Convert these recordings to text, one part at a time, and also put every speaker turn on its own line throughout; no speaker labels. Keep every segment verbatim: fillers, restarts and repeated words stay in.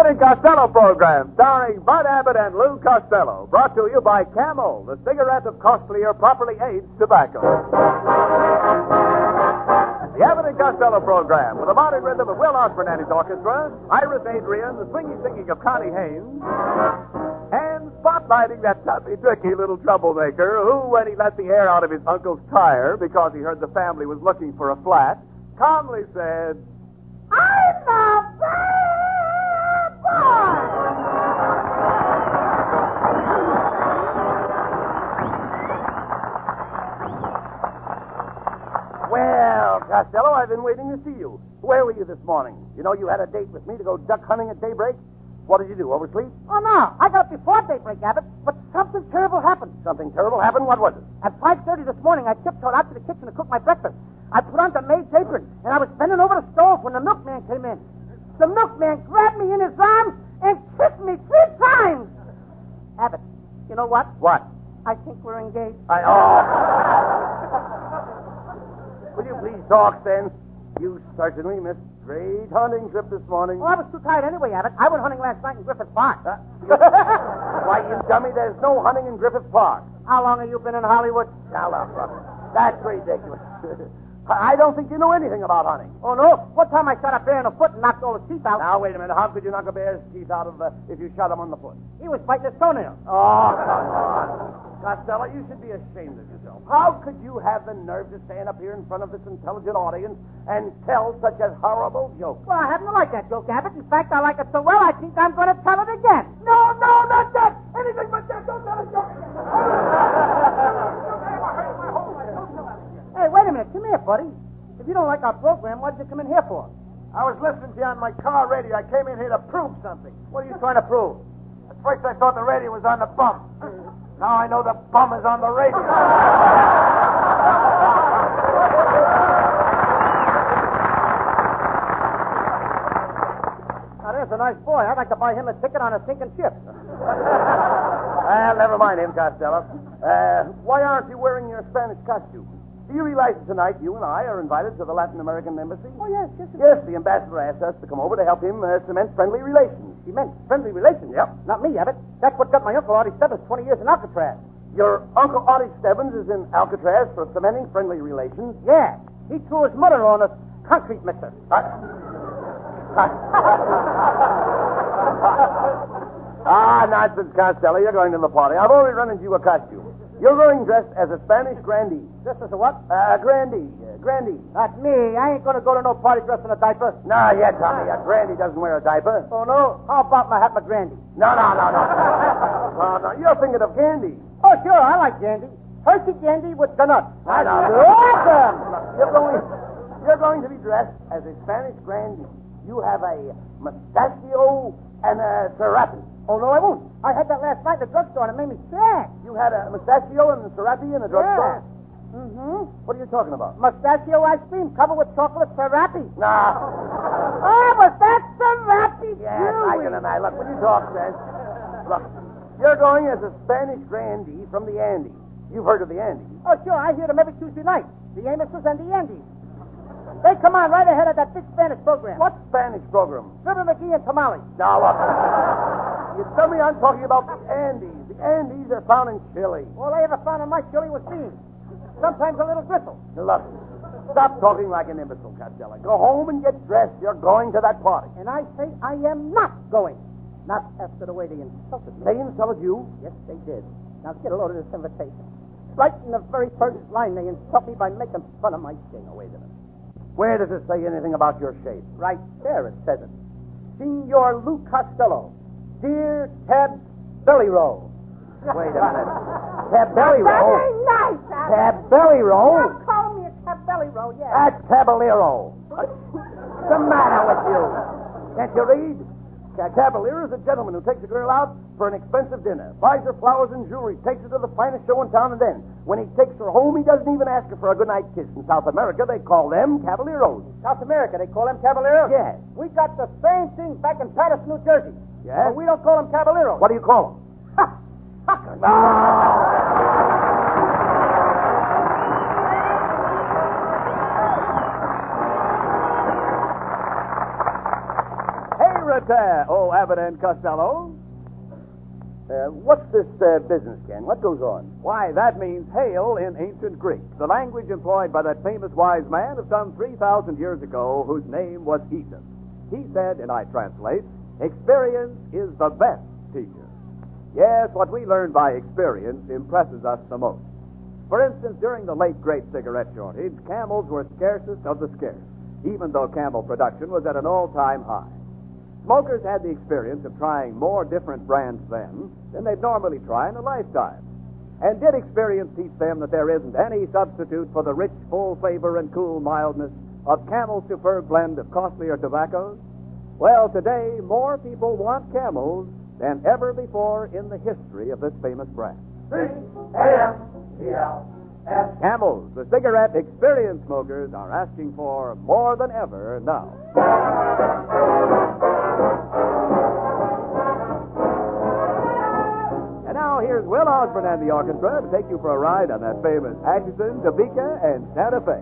Abbott and Costello program, starring Bud Abbott and Lou Costello. Brought to you by Camel, the cigarette of costlier, properly aged tobacco. The Abbott and Costello program, with a modern rhythm of Will Osborne and his orchestra, Iris Adrian, the swingy singing of Connie Haynes, and spotlighting that toughy, tricky little troublemaker who, when he let the air out of his uncle's tire because he heard the family was looking for a flat, calmly said,
I'm a bad boy!
Well, Costello, I've been waiting to see you. Where were you this morning? You know you had a date with me to go duck hunting at daybreak? What did you do, oversleep?
Oh, no. I got up before daybreak, Abbott, but something terrible happened.
Something terrible happened? What was it?
At five thirty this morning, I tiptoed out to the kitchen to cook my breakfast. I put on the maid's apron, and I was bending over the stove when the milkman came in. The milkman grabbed me in his arms and kissed me three times. Abbott, you know what?
What?
I think we're engaged.
I... Oh. Will you please talk, then? You certainly missed a great hunting trip this morning.
Well, I was too tired anyway, Abbott. I went hunting last night in Griffith Park.
Uh, Why, you dummy, there's no hunting in Griffith Park.
How long have you been in Hollywood?
Now, look, look. That's ridiculous. I don't think you know anything about hunting.
Oh, no? One time I shot a bear in the foot and knocked all his teeth out.
Now, wait a minute. How could you knock a bear's teeth out of uh, if you shot him on the foot?
He was biting his toenail.
Oh, come on. Costello, you should be ashamed of yourself. How could you have the nerve to stand up here in front of this intelligent audience and tell such a horrible joke?
Well, I happen to like that joke, Abbott. In fact, I like it so well, I think I'm going to tell it again. No, no, not that. Anything but that. Don't tell a joke. Hey, wait a minute. Come here, buddy. If you don't like our program, what did you come in here for?
I was listening to you on my car radio. I came in here to prove something.
What are you trying to prove?
At first, I thought the radio was on the bum. Now I know the bum is on the radio.
Now, there's a nice boy. I'd like to buy him a ticket on a sinking ship.
Well, never mind him, Costello. Uh, why aren't you wearing your Spanish costume? Do you realize that tonight you and I are invited to the Latin American Embassy?
Oh, yes, yes.
Yes, the ambassador asked us to come over to help him uh, cement friendly relations.
Cement friendly relations?
Yep.
Not me, Abbott. That's what got my uncle Artie Stebbins twenty years in Alcatraz.
Your Uncle Artie Stebbins is in Alcatraz for cementing friendly relations?
Yeah. He threw his mother on a concrete mixer.
Uh, ah, nonsense, Costello. You're going to the party. I've already run into you a costume. You're going dressed as a Spanish grandee.
Dressed as a what?
Uh, grandee. Uh, grandee.
Not me. I ain't going to go to no party dressed in a diaper.
Nah, yeah, Tommy. A grandee doesn't wear a diaper.
Oh, no? How about Mahatma Gandhi?
No, no, no, no. No, no. You're thinking of candy.
Oh, sure. I like candy. Hershey candy with the nuts.
I know.
Awesome.
You're going, you're going to be dressed as a Spanish grandee. You have a mustachio and a serape.
Oh, no, I won't. I had that last night in the drugstore, and it made me sad.
You had a mustachio and a serape in the drugstore?
Yeah. Mm-hmm.
What are you talking about?
Mustachio ice cream covered with chocolate serape.
Nah.
Oh, was that serape?
Yes, I can imagine. Look, when you talk, Sam. Look, you're going as a Spanish grandee from the Andes. You've heard of the Andes.
Oh, sure. I hear them every Tuesday night. The Amoses and the Andes. They come on right ahead of that big Spanish program.
What Spanish program?
Fibber McGee and Tamales.
Now, look. You tell me I'm talking about the Andes. The Andes are found in Chile.
All I ever found in my chili was beans. Sometimes a little gristle.
Look, stop talking like an imbecile, Costello. Go home and get dressed. You're going to that party.
And I say I am not going. Not after the way they insulted me.
They insulted you?
Yes, they did. Now get a load of this invitation. Right in the very first line, they insult me by making fun of my shape.
Now, wait a minute. Where does it say anything about your shape?
Right there it says it. Senor Lou Costello. Dear Tab Belly Roll.
Wait a minute. Tab Belly Roll?
Very nice, Abbott.
Tab Belly Roll?
Don't call me a Tab Belly Roll, yeah.
That's Caballero. What's the matter with you? Can't you read? A cavalier is a gentleman who takes a girl out for an expensive dinner, buys her flowers and jewelry, takes her to the finest show in town, and then, when he takes her home, he doesn't even ask her for a goodnight kiss. In South America, they call them caballeros.
South America, they call them caballeros?
Yes.
We got the same thing back in Patterson, New Jersey.
Yes?
But we don't call them caballeros.
What do you call them?
Ha! Suckers.
But, uh, oh, Abbott and Costello,
Uh, what's this uh, business, Ken? What goes on?
why, that means hail in ancient Greek, the language employed by that famous wise man of some three thousand years ago whose name was Aesop. He said, and I translate, experience is the best teacher. Yes, what we learn by experience impresses us the most. For instance, during the late great cigarette shortage, Camels were scarcest of the scarce, even though Camel production was at an all-time high. Smokers had the experience of trying more different brands then than they'd normally try in a lifetime. And did experience teach them that there isn't any substitute for the rich, full flavor and cool mildness of Camel's superb blend of costlier tobaccos? Well, today, more people want Camels than ever before in the history of this famous brand. Camels, the cigarette experienced smokers, are asking for more than ever now. And now here's Will Osborne and the orchestra to take you for a ride on that famous Atchison, Topeka, and Santa Fe.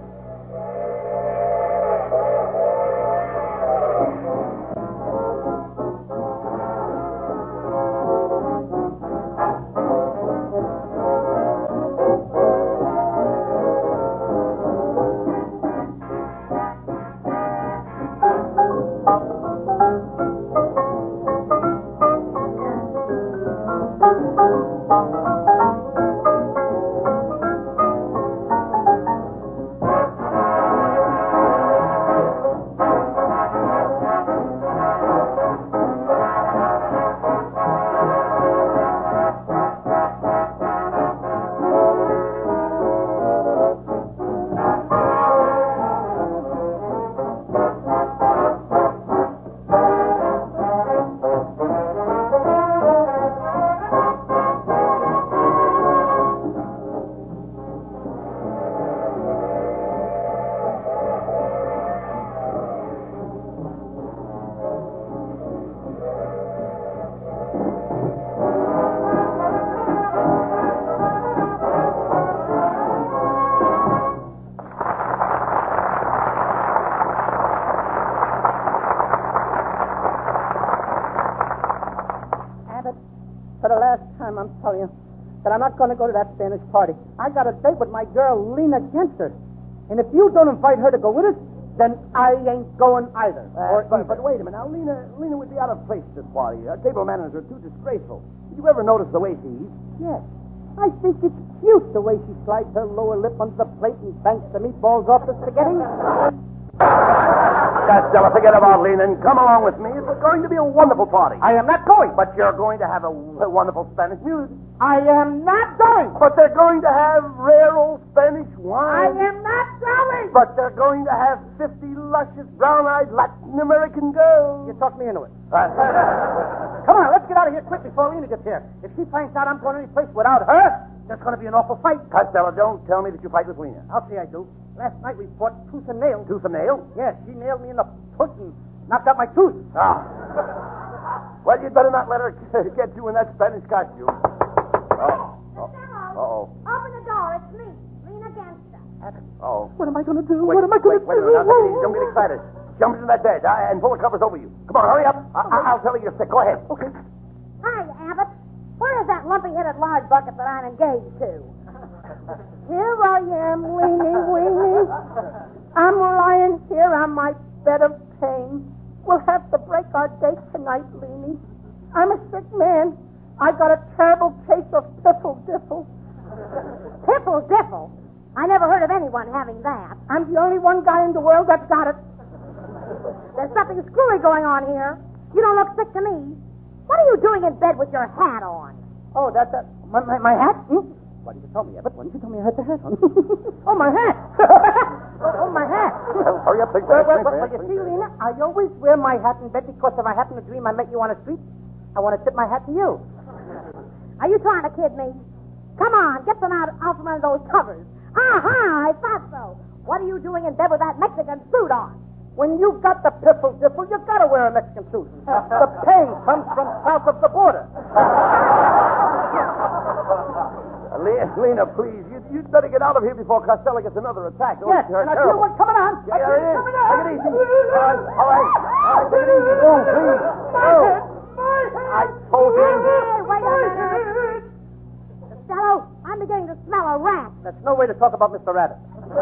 For the last time, I'm telling you that I'm not going to go to that Spanish party. I got a date with my girl, Lena Genster. And if you don't invite her to go with us, then I ain't going either.
Uh, but, but wait a minute. Now, Lena, Lena would be out of place at this party. Our table manners are too disgraceful. Did you ever notice the way she eats?
Yes. I think it's cute the way she slides her lower lip under the plate and banks the meatballs off the spaghetti.
Costello, forget about Lena and come along with me. It's going to be a wonderful party.
I am not going.
But you're going to have a, a wonderful Spanish music.
I am not going.
But they're going to have rare old Spanish
I
wine.
am not going.
But they're going to have fifty luscious, brown-eyed Latin American girls.
You talked me into it.
Uh,
Come on, let's get out of here quick before Lena gets here. If she finds out I'm going any place without her, there's going to be an awful fight.
Costello, don't tell me that you fight with Lena.
I'll say I do. Last night we fought tooth and nail.
Tooth and nail?
Yes, she nailed me in the foot and knocked out my tooth.
Ah. Well, you'd better not let her get you in that Spanish costume. Oh. Oh. Uh-oh.
Open the door. It's me, Lena Genster.
Oh.
What am I going to do?
Wait,
what am I going to
wait,
do?
Wait a minute. Now, take it easy. Don't get excited. Jump into that bed uh, and pull the covers over you. Come on, hurry up. I- I- I'll tell her you're sick. Go ahead.
Okay.
Hi, Abbott. Where is that lumpy-headed lard bucket that I'm engaged to? Here I am, weenie, weenie. I'm lying here on my bed of pain. We'll have to break our date tonight, Leanie. I'm a sick man. I got a terrible case of piffle-diffle. Piffle-diffle? I never heard of anyone having that.
I'm the only one guy in the world that's got it.
There's something screwy going on here. You don't look sick to me. What are you doing in bed with your hat on?
Oh, that's a, my, my, my hat? Hmm? Why didn't you tell me, Abbott? Why didn't you tell me I had the hat on? Oh, my hat! oh, oh, my hat!
Well, hurry up. Think
Well,
fast,
well,
think
well,
fast,
you
think
see,
fast.
Lena, I always wear my hat in bed because if I happen to dream I met you on the street, I want to tip my hat to you.
Are you trying to kid me? Come on, get them out, out from under those covers. Aha, I thought so. What are you doing in bed with that Mexican suit on?
When you've got the piffle-diffle, you've got to wear a Mexican suit. The pain comes from south of the border.
Uh, Le- Lena, please, you, you'd better get out of here before Costello gets another attack. Oh,
Yes,
her
and I feel
terrible.
one coming on.
Yeah,
I
there
feel
it is.
coming on.
Take it easy. All right, all right. Take it easy. Oh, please. Oh. I told you.
Hey, wait a minute. Costello, I'm beginning to smell a rat.
That's no way to talk about Mister Rabbit.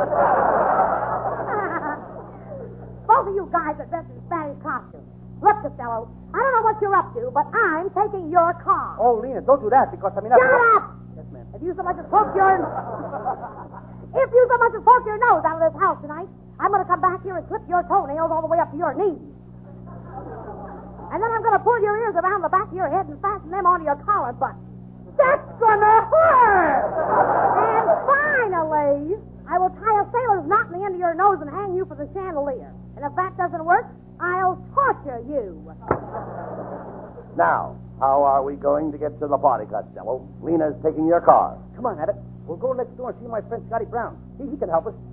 Both of you guys are dressed in Spanish costumes. Look, Costello, I don't know what you're up to, but I'm taking your car.
Oh, Lena, don't do that because I mean...
Shut
I...
up!
Yes, ma'am.
If you so much as poke your... if you so much as poke your nose out of this house tonight, I'm going to come back here and clip your toenails all the way up to your knees. And then I'm going to pull your ears around the back of your head and fasten them onto your collar button. That's going to hurt! And finally, I will tie a sailor's knot in the end of your nose and hang you for the chandelier. And if that doesn't work, I'll torture you.
Now, how are we going to get to the party, Costello? Lena's taking your car.
Come on, Abbott. We'll go next door and see my friend Scotty Brown. He, he can help us.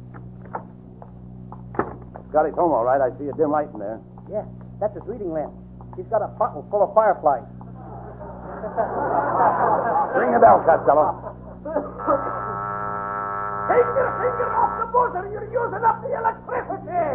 Scotty's home, all right. I see a dim light in there.
Yeah, that's his reading lamp. He's got a bottle full of fireflies.
Ring the bell, Costello.
Take your finger off the buzzer. You're using up the electricity.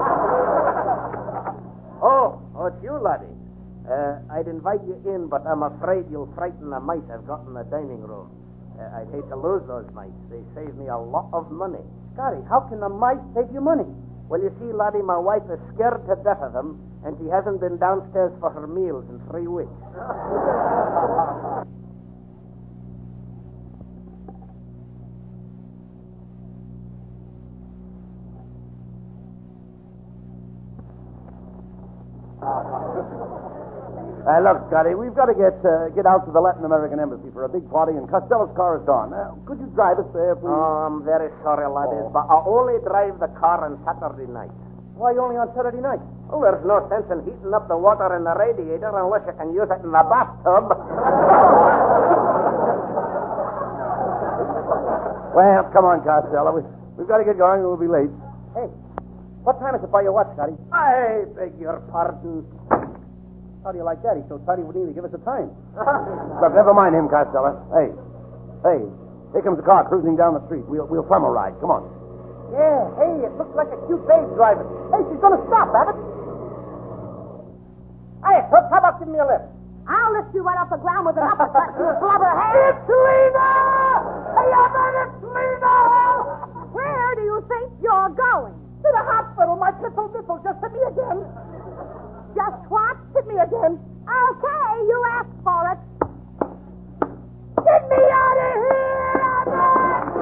Oh, oh, it's you, laddie. Uh, I'd invite you in, but I'm afraid you'll frighten the mice I've got in the dining room. Uh, I'd hate to lose those mice. They save me a lot of money.
Scotty, how can the mice save you money?
Well, you see, laddie, my wife is scared to death of them, and she hasn't been downstairs for her meals in three weeks.
Uh, look, Scotty, we've got to get uh, get out to the Latin American Embassy for a big party, and Costello's car is gone. Uh, could you drive us there, please?
Oh, I'm very sorry, laddie,
Oh.
but I only drive the car on Saturday night.
Why only on Saturday night?
Well, there's no sense in heating up the water in the radiator unless you can use it in the bathtub.
Well, come on, Costello. We, we've got to get going, or we'll be late.
Hey, what time is it by your watch, Scotty?
I beg your pardon.
How do you like that? He's so tight he wouldn't even give us a time.
Look, never mind him, Costello. Hey, hey, here comes a car cruising down the street. We'll we'll thumb a ride. Come on.
Yeah, hey, it looks like a cute babe driving. Hey, she's going to stop, Abbott. Hey, Toots, how about giving me a lift?
I'll lift you right off the ground with an uppercut, you blubberhead.
It's Lena! Hey, Abbott, it's Lena!
Where do you think you're going?
To the hospital. My pickle nipple just hit me again.
Just what?
Hit me again.
Okay, you asked for it.
Get me out of here, Abbott!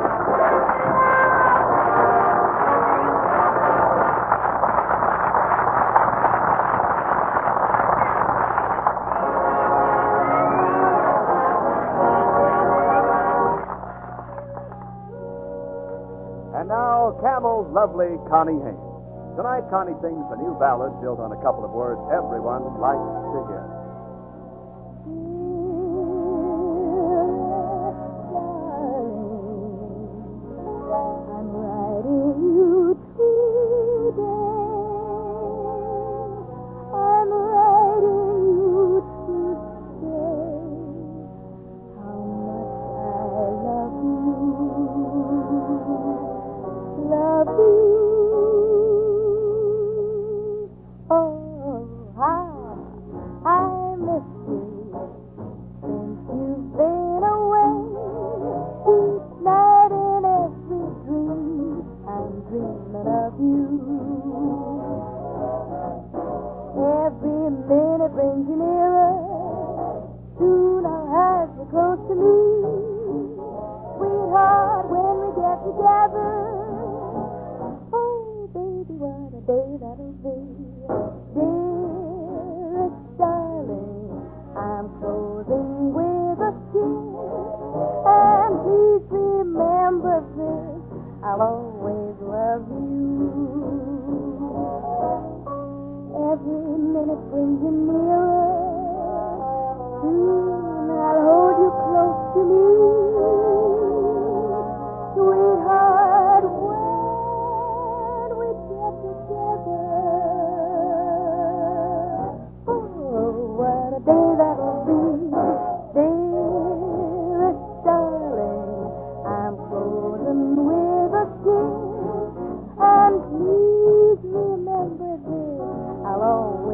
And now, Camel's lovely Connie Haynes. Tonight, Connie sings a new ballad built on a couple of words everyone likes to hear.
I'm writing you today. I'm writing you to say how much I love you. Love you. Oh, how I miss you since you've been away. Each night in every dream, I'm dreaming of you. Every minute brings you nearer. Soon I'll have you close to me. Sweetheart, when we get together, oh, baby, what a day that'll be. Dearest darling, I'm closing with a kiss. And please remember this, I'll always love you. Every minute brings you nearer. Soon I'll hold you close to me. Sweetheart, when we get together, oh, what a day that'll be. Dearest darling, I'm closing with a kiss. And please remember this, I'll always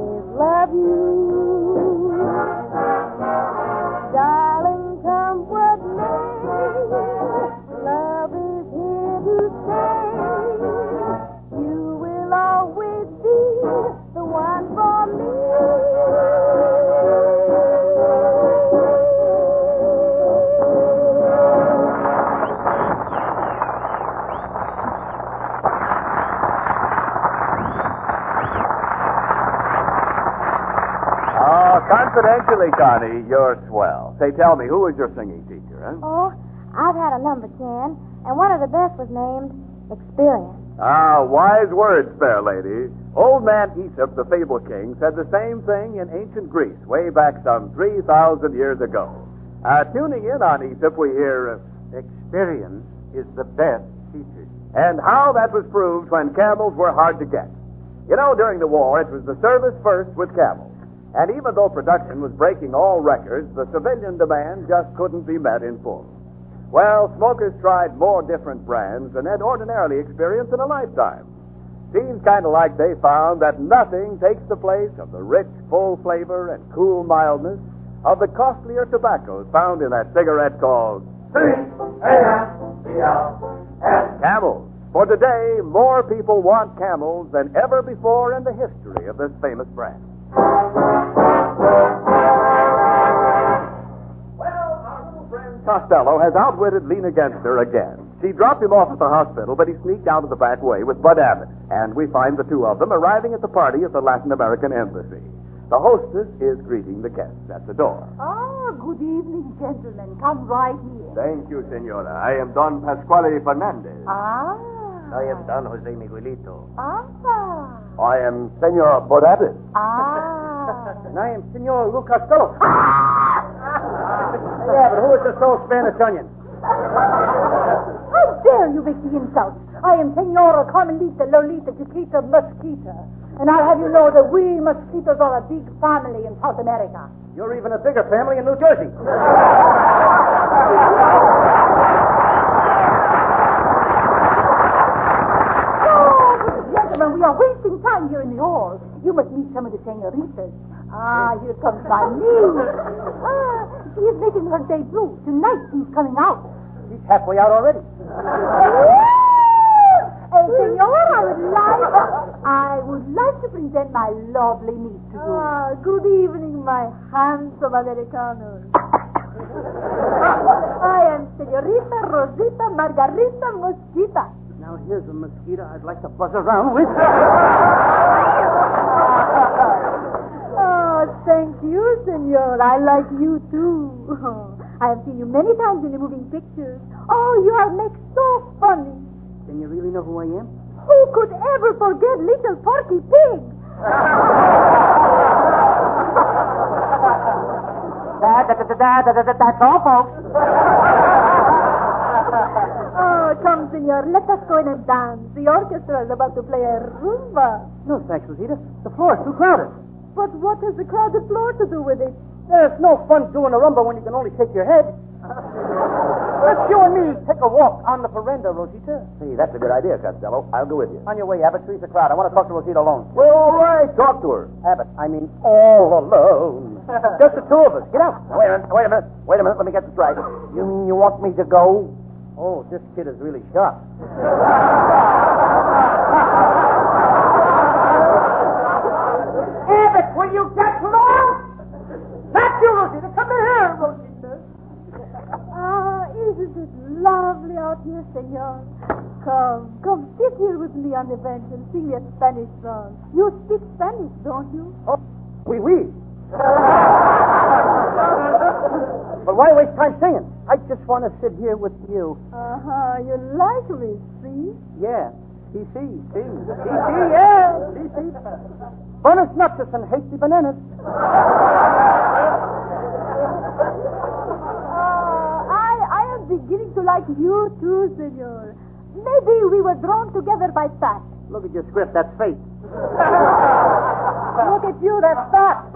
Really, Connie, you're swell. Say, tell me, who was your singing teacher, huh?
Oh, I've had a number ten, and one of the best was named Experience.
Ah, wise words, fair lady. Old man Aesop, the fable king, said the same thing in ancient Greece, way back some three thousand years ago. Uh, tuning in on Aesop, we hear, uh, experience is the best teacher. And how that was proved when camels were hard to get. You know, during the war, it was the service first with camels. And even though production was breaking all records, the civilian demand just couldn't be met in full. Well, smokers tried more different brands than they'd ordinarily experience in a lifetime. Seems kind of like they found that nothing takes the place of the rich, full flavor and cool mildness of the costlier tobaccos found in that cigarette called Camels. For today, more people want Camels than ever before in the history of this famous brand. Costello has outwitted Lena Genster again. She dropped him off at the hospital, but he sneaked out of the back way with Bud Abbott, and we find the two of them arriving at the party at the Latin American Embassy. The hostess is greeting the guests at the door.
Ah, good evening, gentlemen. Come right here.
Thank you, senora. I am Don Pasquale Fernandez.
Ah.
I am Don Jose Miguelito.
Ah.
I am Senor Bud Abbott.
Ah.
And I am Senor Lou Costello. Yeah, but who is this old Spanish onion?
How dare you make the insult? I am Senora Carmelita Lolita Chiquita Mosquita. And I'll have you know that we mosquitoes are a big family in South America.
You're even a bigger family in New Jersey.
We are wasting time here in the hall. You must meet some of the senoritas. Ah, here comes my niece. Ah, she is making her debut. Tonight she's coming out.
She's halfway out already.
Oh, senor, I would like, I would like to present my lovely niece to you. Ah, good evening, my handsome Americanos. I am Senorita Rosita Margarita Mosquita.
Now, here's a mosquito I'd like to buzz around with.
Oh, thank you, senor. I like you, too. I have seen you many times in the moving pictures. Oh, you are make so funny.
Then you really know who I am?
Who could ever forget Little Porky Pig?
da, da, da, da, da, da, da, that's all, folks.
Oh, come, senor. Let us go in and dance. The orchestra is about to play a rumba.
No, thanks, Rosita. The floor is too crowded.
But what has the crowded floor to do with it?
There's no fun doing a rumba when you can only shake your head. Let's you and me take a walk on the veranda, Rosita.
Hey, that's a good idea, Costello. I'll go with you.
On your way, Abbott. Three's a crowd. I want to talk to Rosita alone.
Well, all right. Talk to her.
Abbott, I mean all alone. Just the two of us. Get out.
Wait a minute. Wait a minute. Wait a minute. Let me get this right. You mean you want me to go?
Oh, this kid is really sharp.
Abbott, will you get lost? That's you, Rosita. Come here, Rosita. Ah, isn't it lovely out here, senor? Come, come, sit here with me on the bench and sing me a Spanish song. You speak Spanish, don't you?
Oh, oui, oui. But why waste time singing? I just want to sit here with you.
Uh-huh, you like me, see?
Yeah. See, see, see. See, see, yeah. See, see. Buenos noches and hasty bananas.
Uh, I, I am beginning to like you too, senor. Maybe we were drawn together by fate.
Look at your script. That's fate.
Look at you, that's fate.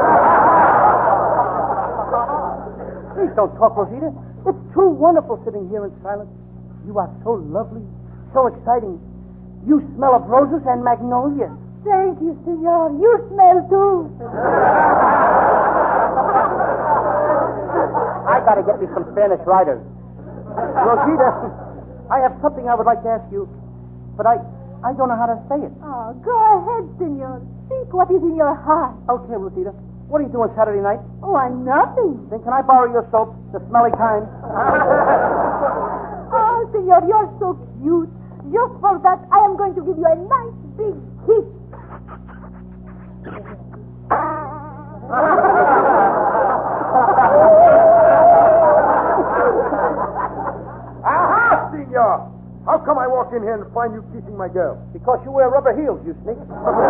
Please don't talk, Rosita. It's too wonderful sitting here in silence. You are so lovely, so exciting. You smell of roses and magnolias.
Thank you, senor. You smell too.
I gotta get me some Spanish writers. Rosita, I have something I would like to ask you, but I, I don't know how to say it.
Oh, go ahead, senor. Speak what is in your heart.
Okay, Rosita. What are you doing Saturday night?
Oh, I'm nothing.
Then can I borrow your soap, the smelly kind?
Oh, senor, you're so cute. Just for that, I am going to give you a nice big kiss.
come I walk in here and find you kissing my girl?
Because you wear rubber heels, you sneak.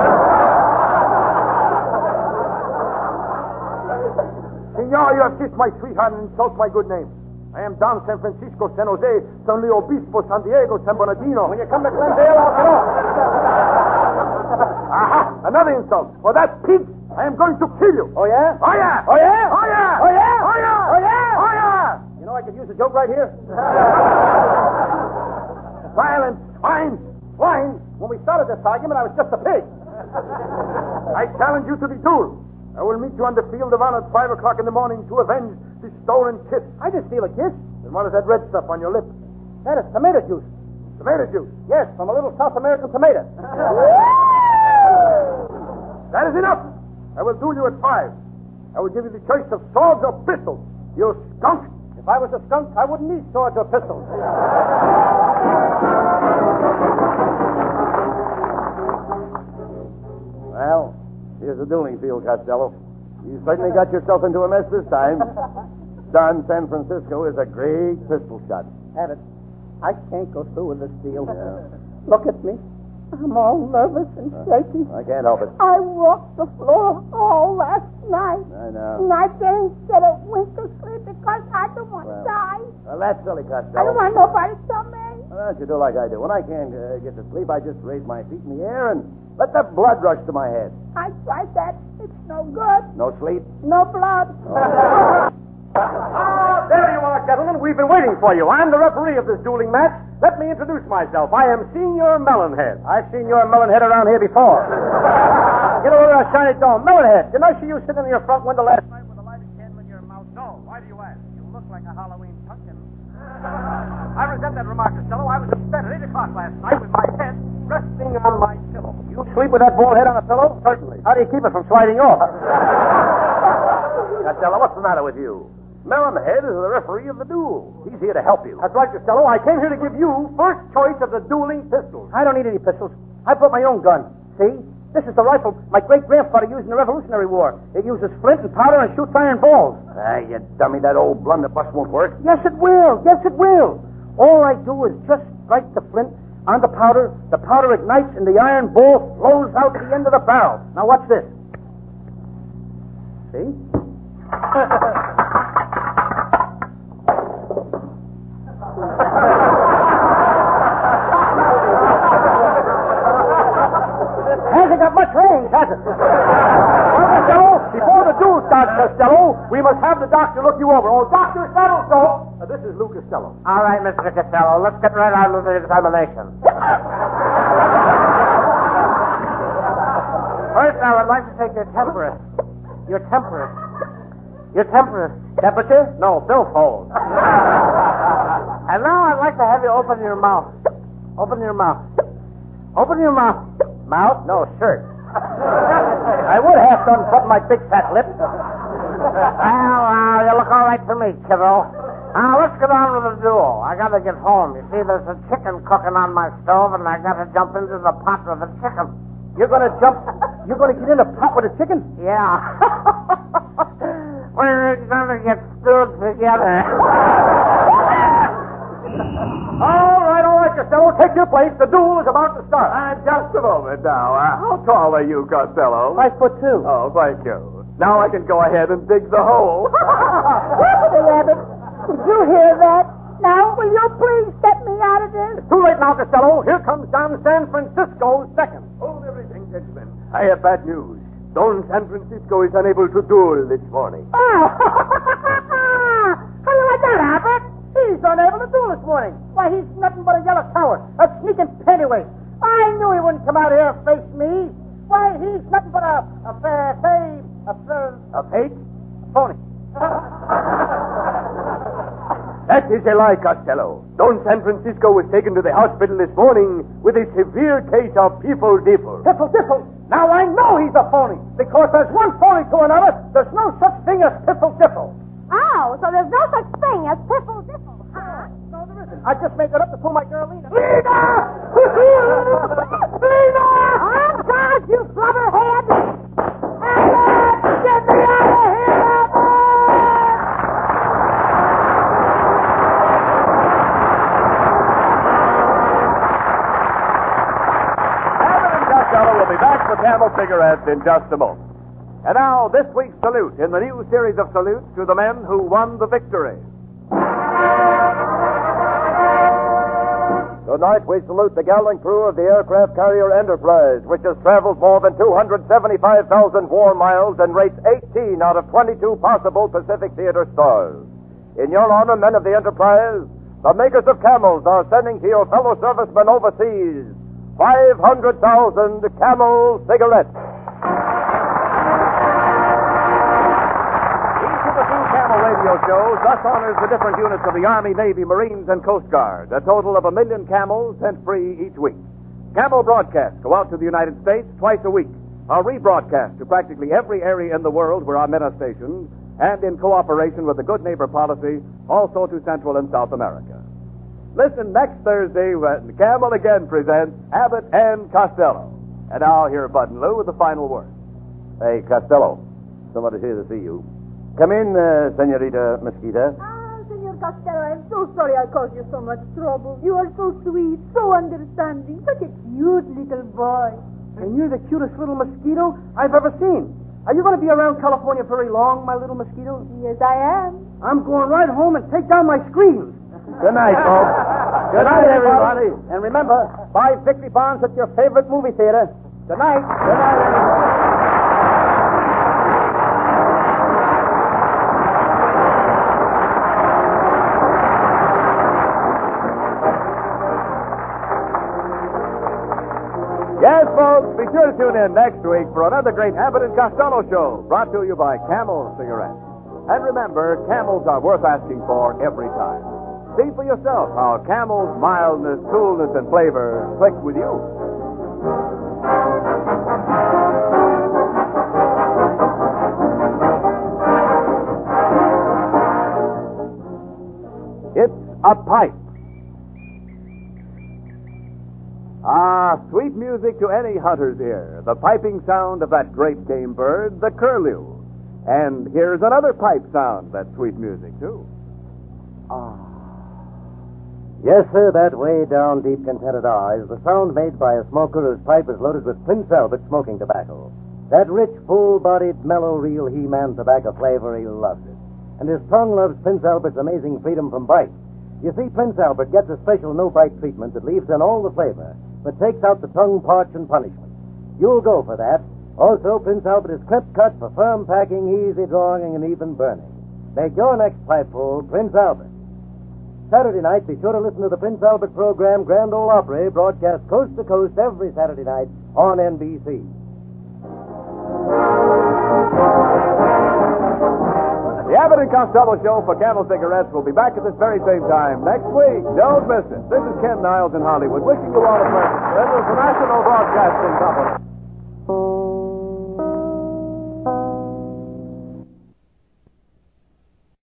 Senor, you have kissed my sweetheart and insult my good name. I am Don San Francisco, San Jose, San Luis Obispo, San Diego, San Bernardino.
When you come to Glendale, I'll get off.
Aha! Another insult. For that pig, I am going to kill you.
Oh, yeah?
Oh, yeah!
Oh, yeah?
Oh, yeah!
Oh, yeah?
Oh, yeah!
Oh, yeah?
Oh, yeah!
You know, I could use a joke right here.
Silence! Fine!
Fine. When we started this argument, I was just a pig.
I challenge you to the duel. I will meet you on the field of honor at five o'clock in the morning to avenge the stolen kiss.
I didn't steal a kiss.
Then what is that red stuff on your lip?
That is tomato juice.
Tomato juice.
Yes, from a little South American tomato.
That is enough. I will duel you at five. I will give you the choice of swords or pistols. You skunk.
If I was a skunk, I wouldn't need swords or pistols.
Well, here's the dueling field, Costello. You certainly got yourself into a mess this time. Don San Francisco is a great pistol shot.
Abbott, I can't go through with this deal.
Yeah.
Look at me. I'm all nervous and shaky.
I can't help it.
I walked the floor all last night.
I know.
And I didn't get a wink of sleep because I don't want
Well.
to die.
Well, that's silly, Costello.
I don't want nobody to tell me.
Well, don't you do like I do. When I can't uh, get to sleep, I just raise my feet in the air and let the blood rush to my head.
I tried that. It's no good.
No sleep?
No blood.
Ah, there you are, gentlemen. We've been waiting for you. I'm the referee of this dueling match. Let me introduce myself. I am Senior Melonhead. I've seen your Melonhead around here before. Get over there, shiny dome. Melonhead, didn't I see you sitting in your front window last night with a lighted candle in your mouth? No. Why do you ask? You look like a Halloween pumpkin. I resent that remark, Costello. I was in bed at eight o'clock last night with my head resting on my pillow. You sleep with that bald head on a pillow?
Certainly.
How do you keep it from sliding off?
Costello, what's the matter with you? Melonhead is the referee of the duel. He's here to help you.
That's right, Costello. I came here to give you first choice of the dueling pistols. I don't need any pistols. I brought my own gun. See? This is the rifle my great-grandfather used in the Revolutionary War. It uses flint and powder and shoots iron balls.
Ah, you dummy, that old blunderbuss won't work.
Yes, it will. Yes, it will. All I do is just strike the flint on the powder. The powder ignites, and the iron ball flows out the end of the barrel. Now, watch this. See? Hasn't got much range, has it? Well, Costello, before the duel starts, Costello, we must have the doctor look you over. Oh, Doctor Saddlestoke.
Uh, this is Lou Costello.
All right, Mister Costello, let's get right on with the examination. First, I would like to take your temperature. Your temperature. Your temperature.
Temperature? No, billfold.
And now I'd like to have you open your mouth. Open your mouth. Open your mouth.
Mouth? No, shirt. I would have to unbutton my big fat lips.
Well, uh, you look all right to me, kiddo. Now, let's get on with the duel. I gotta get home. You see, there's a chicken cooking on my stove, and I gotta jump into the pot with the chicken.
You're gonna jump... You're gonna get in a pot with a chicken?
Yeah. We're gonna get stewed together.
All right, all right, Costello. Take your place. The duel is about to start.
Uh, just a moment now. Uh, how tall are you, Costello?
Five foot two.
Oh, thank you. Now I can go ahead and dig the hole.
Rabbit, Rabbit, did you hear that? Now, will you please get me out of this?
It's too late now, Costello. Here comes Don San Francisco second.
Hold everything, gentlemen. I have bad news. Don San Francisco is unable to duel this morning.
Oh, how do you like that, Albert?
He's unable to duel this morning. Why, he's nothing but a yellow coward, a sneaking pennyweight. I knew he wouldn't come out here and face me. Why, he's nothing but a a fair fave, a fair
A fake?
phony.
That is a lie, Costello. Don San Francisco was taken to the hospital this morning with a severe case of piffle diffle.
Piffle diffle. Now I know he's a phony because there's one phony to another. There's no such thing as piffle diffle.
Oh, so there's no such thing as piffle diffle, huh?
No, there isn't. I just made it up to fool my girl Lena.
Lena! Lena! Oh, God, you blubberhead! Albert, get me out of here, Albert!
cigarettes in just a moment. And now, this week's salute in the new series of salutes to the men who won the victory.
Tonight we salute the gallant crew of the aircraft carrier Enterprise, which has traveled more than two hundred seventy-five thousand war miles and rates eighteen out of twenty-two possible Pacific Theater stars. In your honor, men of the Enterprise, the makers of Camels are sending to your fellow servicemen overseas five hundred thousand Camel cigarettes.
Camel radio shows thus honors the different units of the Army, Navy, Marines, and Coast Guard, a total of a million camels sent free each week. Camel broadcasts go out to the United States twice a week, are rebroadcast to practically every area in the world where our men are stationed, and in cooperation with the Good Neighbor policy, also to Central and South America. Listen next Thursday when Camel again presents Abbott and Costello. And now hear Bud and Lou with the final word.
Hey, Costello, somebody's here to see you. Come in, uh, Senorita Mosquita.
Ah, Senor Costello, I'm so sorry I caused you so much trouble. You are so sweet, so understanding, such a cute little boy.
And you're the cutest little mosquito I've ever seen. Are you going to be around California very long, my little mosquito?
Yes, I am.
I'm going right home and take down my screens.
Good night, folks.
Good night, everybody. And remember, buy fifty pounds at your favorite movie theater. Good night. Good night, everybody.
Yes, folks, be sure to tune in next week for another great Abbott and Costello show, brought to you by Camel Cigarettes. And remember, Camels are worth asking for every time. See for yourself how Camel's mildness, coolness, and flavor click with you. It's a pipe. Ah, sweet music to any hunter's ear. The piping sound of that great game bird, the curlew. And here's another pipe sound, that's sweet music, too.
Ah. Yes, sir, that way down deep, contented R is the sound made by a smoker whose pipe is loaded with Prince Albert smoking tobacco. That rich, full-bodied, mellow, real He-Man tobacco flavor, he loves it. And his tongue loves Prince Albert's amazing freedom from bite. You see, Prince Albert gets a special no-bite treatment that leaves in all the flavor, but takes out the tongue parch and punishment. You'll go for that. Also, Prince Albert is clip-cut for firm packing, easy drawing, and even burning. Make your next pipeful Prince Albert. Saturday night, be sure to listen to the Prince Albert program, Grand Ole Opry, broadcast coast to coast every Saturday night on N B C.
The Abbott and Costello show for Camel Cigarettes will be back at this very same time next week. Don't miss it. This is Ken Niles in Hollywood, wishing you all a pleasant. This is the National Broadcasting Company.